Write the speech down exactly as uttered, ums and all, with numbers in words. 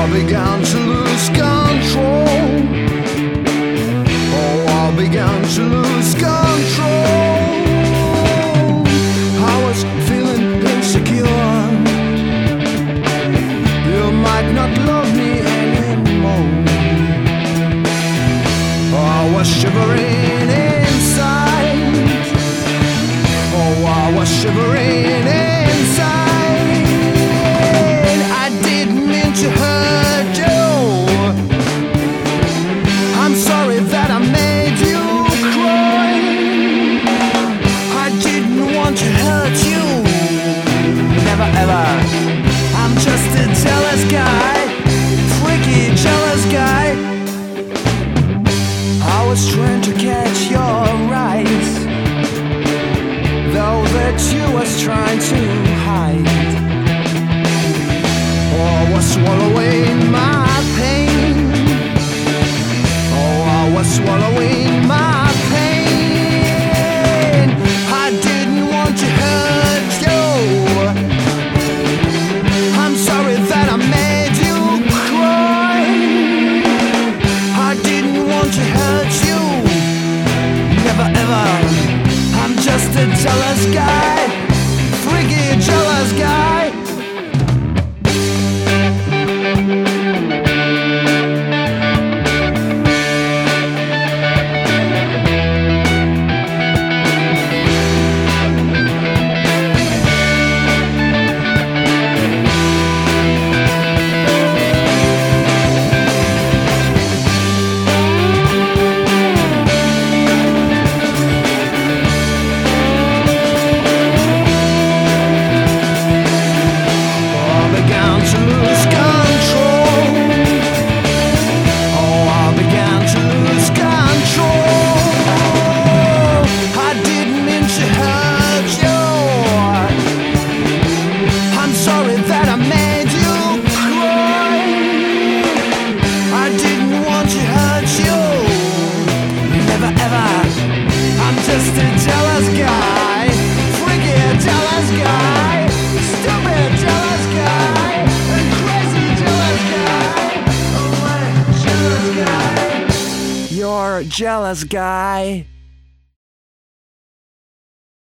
I began to lose control. Oh, I began to lose control. I was feeling insecure. You might not love me anymore. I was shivering inside. Oh, I was shivering inside. I didn't mean to hurt you. I'm sorry that I made you cry. I didn't want to hurt you. Never ever. I'm just a jealous guy, freaky jealous guy. I was trying to catch your eyes, though that you was trying to hide. Oh, I was swallowing my pain. Oh, I was swallowing my pain. I didn't want to hurt you. I'm sorry that I made you cry. I didn't want to hurt you. Never ever. I'm just a jealous guy, freaky jealous guy. Just a jealous guy, freaky jealous guy, stupid jealous guy, and crazy jealous guy. Oh my jealous guy. You're a jealous guy.